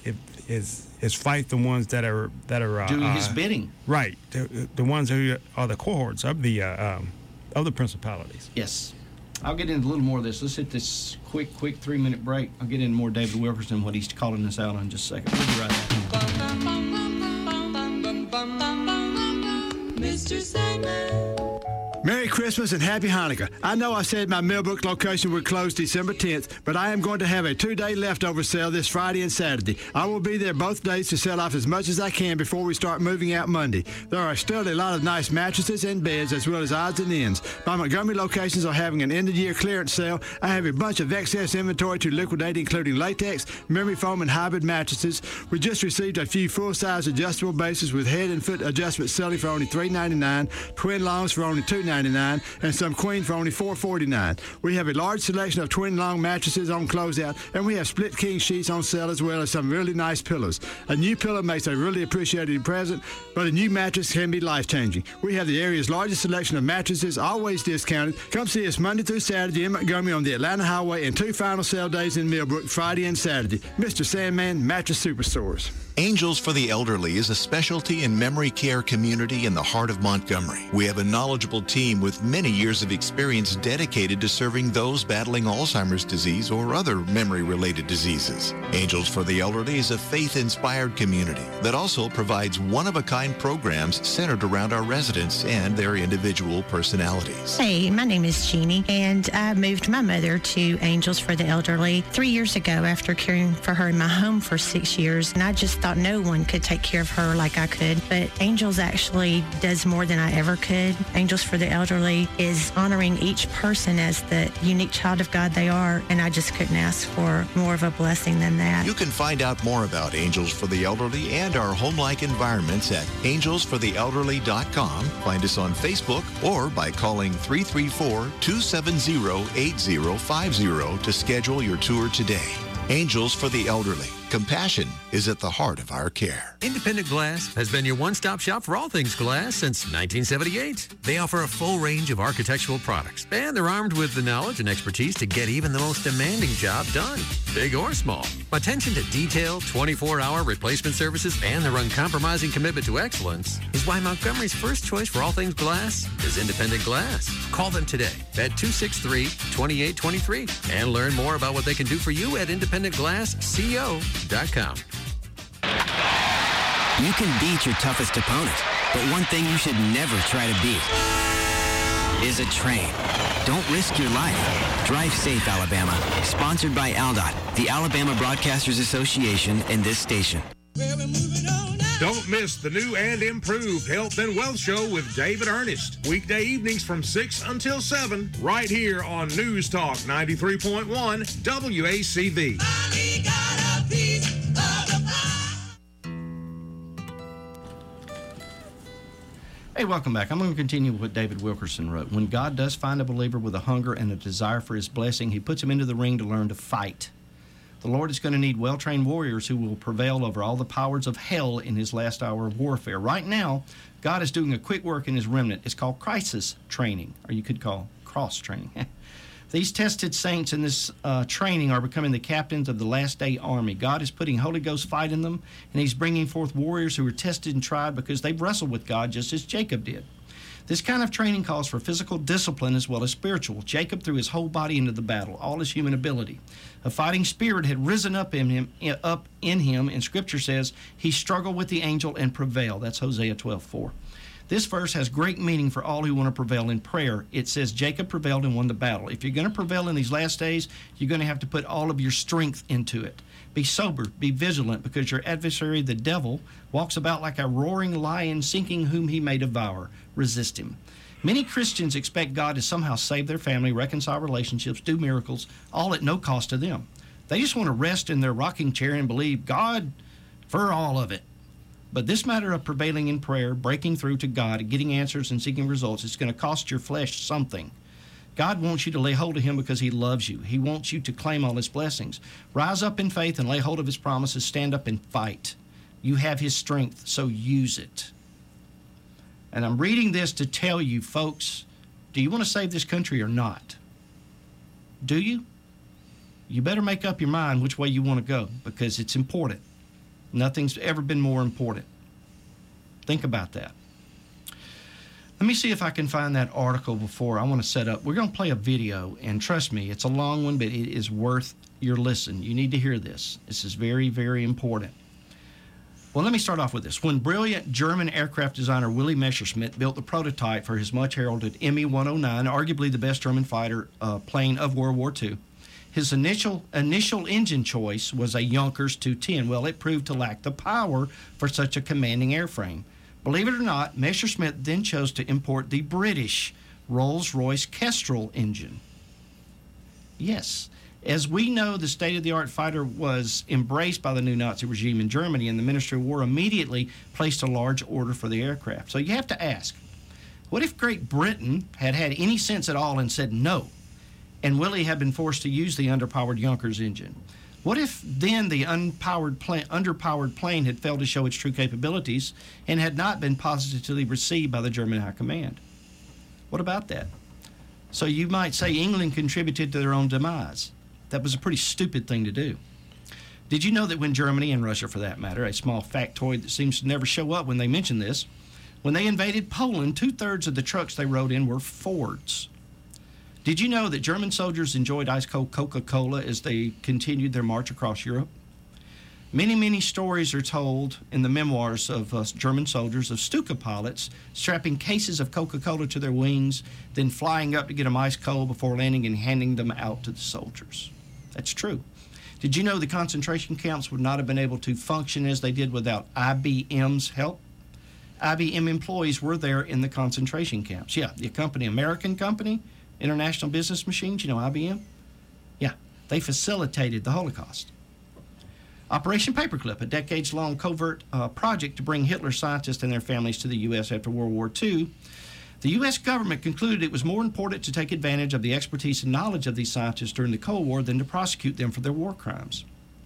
fight the ones that are doing his bidding. Right, the ones who are the cohorts of the principalities. Yes. I'll get into a little more of this. Let's hit this quick 3-minute break. I'll get into more David Wilkerson, what he's calling us out on in just a second. We'll be right back. Mr. Sandman. Merry Christmas and Happy Hanukkah. I know I said my Millbrook location would close December 10th, but I am going to have a 2-day leftover sale this Friday and Saturday. I will be there both days to sell off as much as I can before we start moving out Monday. There are still a lot of nice mattresses and beds as well as odds and ends. My Montgomery locations are having an end-of-year clearance sale. I have a bunch of excess inventory to liquidate, including latex, memory foam, and hybrid mattresses. We just received a few full-size adjustable bases with head and foot adjustments selling for only $3.99, twin longs for only $2.99, $4.99 and some queen for only $4.49. We have a large selection of twin long mattresses on closeout, and we have split king sheets on sale as well as some really nice pillows. A new pillow makes a really appreciated present, but a new mattress can be life-changing. We have the area's largest selection of mattresses, always discounted. Come see us Monday through Saturday in Montgomery on the Atlanta Highway, and 2 final sale days in Millbrook, Friday and Saturday. Mr. Sandman Mattress Superstores. Angels for the Elderly is a specialty and memory care community in the heart of Montgomery. We have a knowledgeable team with many years of experience dedicated to serving those battling Alzheimer's disease or other memory-related diseases. Angels for the Elderly is a faith-inspired community that also provides one-of-a-kind programs centered around our residents and their individual personalities. Hey, my name is Jeannie, and I moved my mother to Angels for the Elderly 3 years ago after caring for her in my home for 6 years, and I just thought no one could take care of her like I could, but Angels actually does more than I ever could. Angels for the Elderly is honoring each person as the unique child of God they are, and I just couldn't ask for more of a blessing than that. You can find out more about Angels for the Elderly and our home-like environments at angelsfortheelderly.com. Find us on Facebook or by calling 334-270-8050 to schedule your tour today. Angels for the Elderly. Compassion is at the heart of our care. Independent Glass has been your one-stop shop for all things glass since 1978. They offer a full range of architectural products, and they're armed with the knowledge and expertise to get even the most demanding job done, big or small. Attention to detail, 24-hour replacement services, and their uncompromising commitment to excellence is why Montgomery's first choice for all things glass is Independent Glass. Call them today at 263-2823 and learn more about what they can do for you at independentglassco.com. You can beat your toughest opponent, but one thing you should never try to beat is a train. Don't risk your life. Drive safe, Alabama. Sponsored by ALDOT, the Alabama Broadcasters Association, and this station. Don't miss the new and improved Health and Wealth Show with David Ernest. Weekday evenings from 6 until 7, right here on News Talk 93.1 WACV. Hey, welcome back. I'm going to continue with what David Wilkerson wrote. When God does find a believer with a hunger and a desire for his blessing, he puts him into the ring to learn to fight. The Lord is going to need well-trained warriors who will prevail over all the powers of hell in his last hour of warfare. Right now, God is doing a quick work in his remnant. It's called crisis training, or you could call cross training. These tested saints in this training are becoming the captains of the last day army. God is putting Holy Ghost fight in them, and he's bringing forth warriors who are tested and tried because they've wrestled with God just as Jacob did. This kind of training calls for physical discipline as well as spiritual. Jacob threw his whole body into the battle, all his human ability. A fighting spirit had risen up in him, and Scripture says he struggled with the angel and prevailed. That's Hosea 12:4. This verse has great meaning for all who want to prevail in prayer. It says Jacob prevailed and won the battle. If you're going to prevail in these last days, you're going to have to put all of your strength into it. Be sober, be vigilant, because your adversary, the devil, walks about like a roaring lion, seeking whom he may devour. Resist him. Many Christians expect God to somehow save their family, reconcile relationships, do miracles, all at no cost to them. They just want to rest in their rocking chair and believe God for all of it. But this matter of prevailing in prayer, breaking through to God, getting answers and seeking results, it's going to cost your flesh something. God wants you to lay hold of him because he loves you. He wants you to claim all his blessings. Rise up in faith and lay hold of his promises. Stand up and fight. You have his strength, so use it. And I'm reading this to tell you, folks, do you want to save this country or not? Do you? You better make up your mind which way you want to go, because it's important. Nothing's ever been more important. Think about that. Let me see if I can find that article before I want to set up. We're going to play a video, and trust me, it's a long one, but it is worth your listen. You need to hear this. This is very, very important. Well, let me start off with this. When brilliant German aircraft designer Willy Messerschmitt built the prototype for his much-heralded Me-109, arguably the best German fighter plane of World War II, his initial engine choice was a Junkers 210. Well, it proved to lack the power for such a commanding airframe. Believe it or not, Messerschmitt then chose to import the British Rolls-Royce Kestrel engine. Yes, as we know, the state-of-the-art fighter was embraced by the new Nazi regime in Germany, and the Ministry of War immediately placed a large order for the aircraft. So you have to ask, What if Great Britain had had any sense at all and said no, and Willie had been forced to use the underpowered Yonkers engine? What if then the underpowered plane had failed to show its true capabilities and had not been positively received by the German High Command? What about that? So you might say England contributed to their own demise. That was a pretty stupid thing to do. Did you know that when Germany, and Russia for that matter, a small factoid that seems to never show up when they mention this, when they invaded Poland, 2/3 of the trucks they rode in were Fords. Did you know that German soldiers enjoyed ice-cold Coca-Cola as they continued their march across Europe? Many, many stories are told in the memoirs of German soldiers of Stuka pilots strapping cases of Coca-Cola to their wings, then flying up to get them ice cold before landing and handing them out to the soldiers. That's true. Did you know the concentration camps would not have been able to function as they did without IBM's help? IBM employees were there in the concentration camps. Yeah, the company, American company, International Business Machines, you know IBM? Yeah, they facilitated the Holocaust. Operation Paperclip, a decades-long covert project to bring Hitler scientists and their families to the U.S. after World War II. The U.S. government concluded it was more important to take advantage of the expertise and knowledge of these scientists during the Cold War than to prosecute them for their war crimes.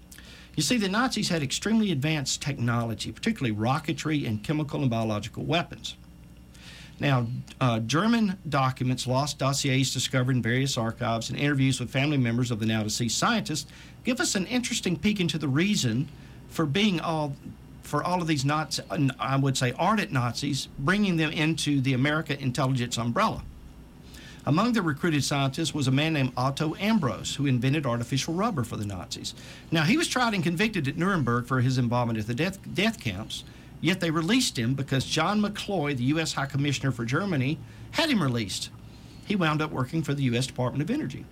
You see, the Nazis had extremely advanced technology, particularly rocketry and chemical and biological weapons. Now, German documents, lost dossiers discovered in various archives, and interviews with family members of the now-deceased scientists give us an interesting peek into the reason for all of these Nazis, I would say ardent Nazis, bringing them into the American intelligence umbrella. Among the recruited scientists was a man named Otto Ambros, who invented artificial rubber for the Nazis. Now, he was tried and convicted at Nuremberg for his involvement at the death camps, yet they released him because John McCloy, the U.S. High Commissioner for Germany, had him released. He wound up working for the U.S. Department of Energy.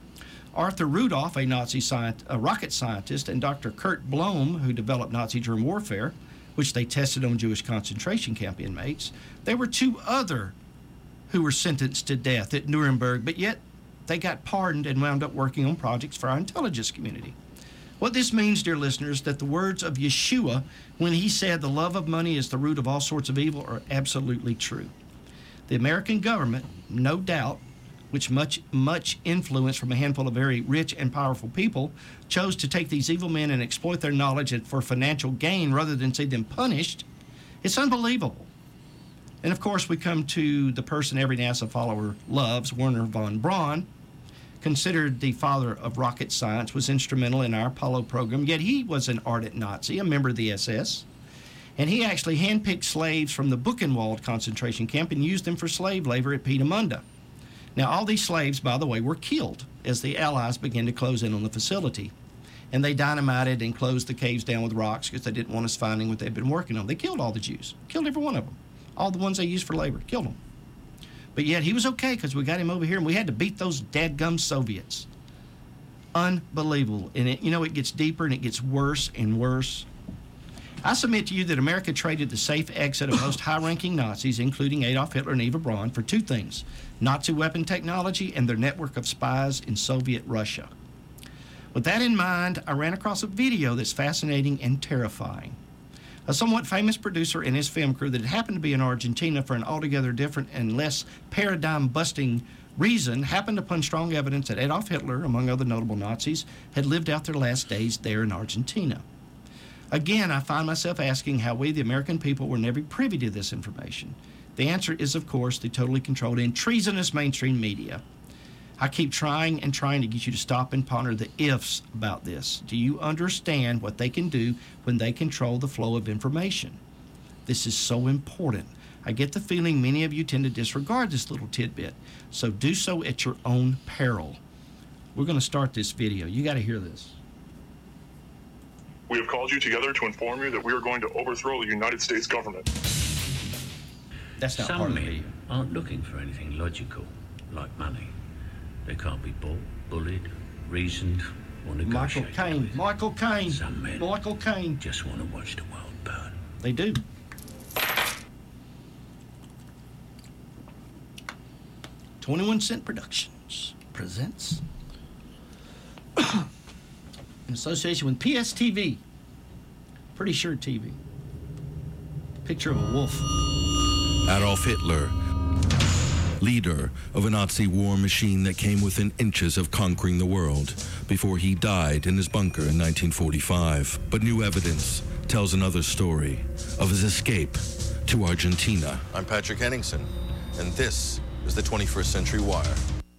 Arthur Rudolph, a Nazi rocket scientist, and Dr. Kurt Blome, who developed Nazi germ warfare, which they tested on Jewish concentration camp inmates, there were two other who were sentenced to death at Nuremberg, but yet they got pardoned and wound up working on projects for our intelligence community. What this means, dear listeners, that the words of Yeshua when he said the love of money is the root of all sorts of evil are absolutely true. The American government, no doubt, which much influence from a handful of very rich and powerful people, chose to take these evil men and exploit their knowledge for financial gain rather than see them punished. It's unbelievable. And of course, we come to the person every NASA follower loves, Wernher von Braun, considered the father of rocket science, was instrumental in our Apollo program, yet he was an ardent Nazi, a member of the SS, and he actually handpicked slaves from the Buchenwald concentration camp and used them for slave labor at Peenemünde. Now, all these slaves, by the way, were killed as the Allies began to close in on the facility. And they dynamited and closed the caves down with rocks because they didn't want us finding what they'd been working on. They killed all the Jews, killed every one of them. All the ones they used for labor, killed them. But yet he was okay because we got him over here and we had to beat those dadgum Soviets. Unbelievable. And it gets deeper and it gets worse and worse. I submit to you that America traded the safe exit of most high-ranking Nazis, including Adolf Hitler and Eva Braun, for two things: Nazi weapon technology and their network of spies in Soviet Russia. With that in mind, I ran across a video that's fascinating and terrifying. A somewhat famous producer and his film crew that happened to be in Argentina for an altogether different and less paradigm-busting reason happened upon strong evidence that Adolf Hitler, among other notable Nazis, had lived out their last days there in Argentina. Again, I find myself asking how we, the American people, were never privy to this information. The answer is, of course, the totally controlled and treasonous mainstream media. I keep trying and trying to get you to stop and ponder the ifs about this. Do you understand what they can do when they control the flow of information? This is so important. I get the feeling many of you tend to disregard this little tidbit, so do so at your own peril. We're going to start this video. You got to hear this. We have called you together to inform you that we are going to overthrow the United States government. That's not Some part of the men video. aren't looking for anything logical, like money. They can't be bought, bullied, reasoned, or negotiated. Michael Caine. Some men Michael Caine. just want to watch the world burn. They do. 21 Cent Productions presents, in association with PSTV, Pretty Sure TV, picture of a wolf. Adolf Hitler leader of a Nazi war machine that came within inches of conquering the world before he died in his bunker in 1945. But new evidence tells another story of his escape to Argentina. I'm Patrick Henningsen, and this is the 21st Century Wire.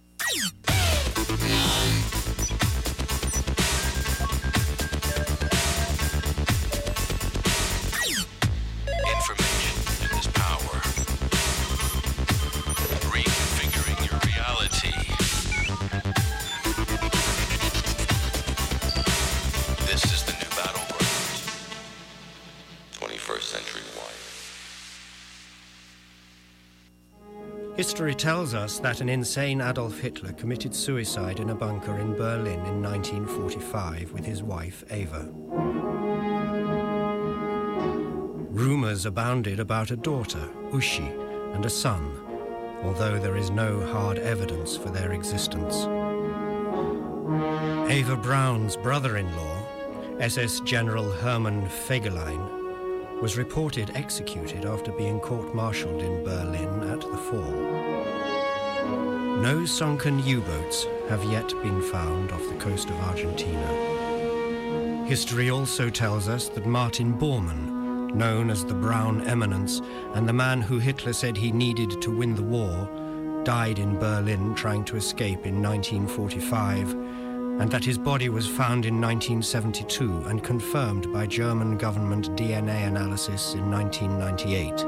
Information is power. Reconfiguring your reality. This is the new battleground. 21st Century Wire. History tells us that an insane Adolf Hitler committed suicide in a bunker in Berlin in 1945 with his wife, Eva. Rumors abounded about a daughter, Uschi, and a son, although there is no hard evidence for their existence. Eva Braun's brother-in-law, SS General Hermann Fegelein, was reported executed after being court-martialed in Berlin at the fall. No sunken U-boats have yet been found off the coast of Argentina. History also tells us that Martin Bormann, known as the Brown Eminence and the man who Hitler said he needed to win the war, died in Berlin trying to escape in 1945, and that his body was found in 1972 and confirmed by German government DNA analysis in 1998.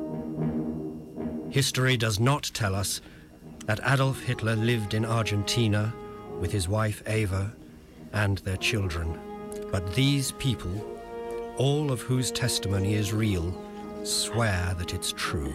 History does not tell us that Adolf Hitler lived in Argentina with his wife Eva and their children. But these people, all of whose testimony is real, swear that it's true.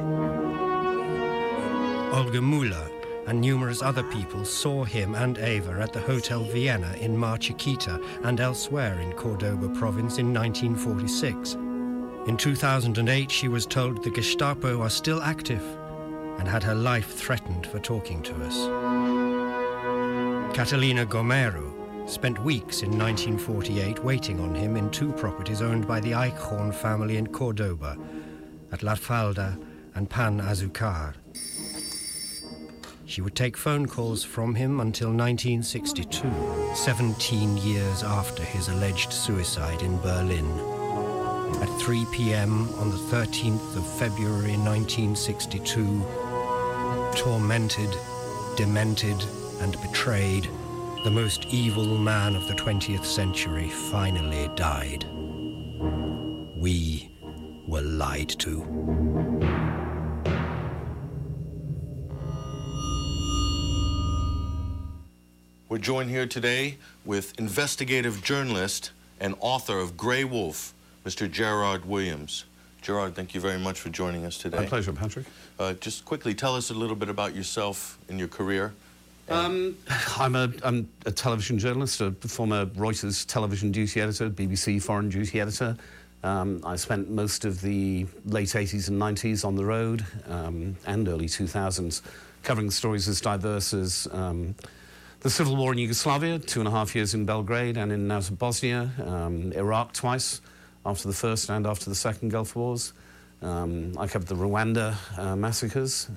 Olga Müller and numerous other people saw him and Eva at the Hotel Vienna in Mar Chiquita and elsewhere in Cordoba province in 1946. In 2008, she was told the Gestapo are still active and had her life threatened for talking to us. Catalina Gomero spent weeks in 1948 waiting on him in two properties owned by the Eichhorn family in Cordoba, at La Falda and Pan Azucar. She would take phone calls from him until 1962, 17 years after his alleged suicide in Berlin. At 3 p.m. on the 13th of February 1962, tormented, demented, and betrayed, the most evil man of the 20th century finally died. We were lied to. We're joined here today with investigative journalist and author of Grey Wolf, Mr. Gerard Williams. Gerard, thank you very much for joining us today. My pleasure, Patrick. Just quickly, tell us a little bit about yourself and your career. I'm a television journalist, a former Reuters television duty editor, BBC foreign duty editor. I spent most of the late 80s and 90s on the road and early 2000s covering stories as diverse as the civil war in Yugoslavia, 2.5 years in Belgrade and in Bosnia, Iraq twice, after the first and after the second Gulf Wars. I covered the Rwanda massacres,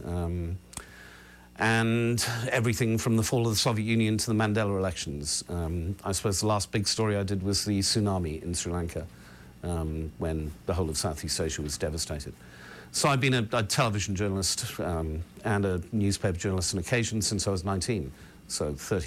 and everything from the fall of the Soviet Union to the Mandela elections. I suppose the last big story I did was the tsunami in Sri Lanka, when the whole of Southeast Asia was devastated. So I've been a television journalist and a newspaper journalist on occasion since I was 19. So 30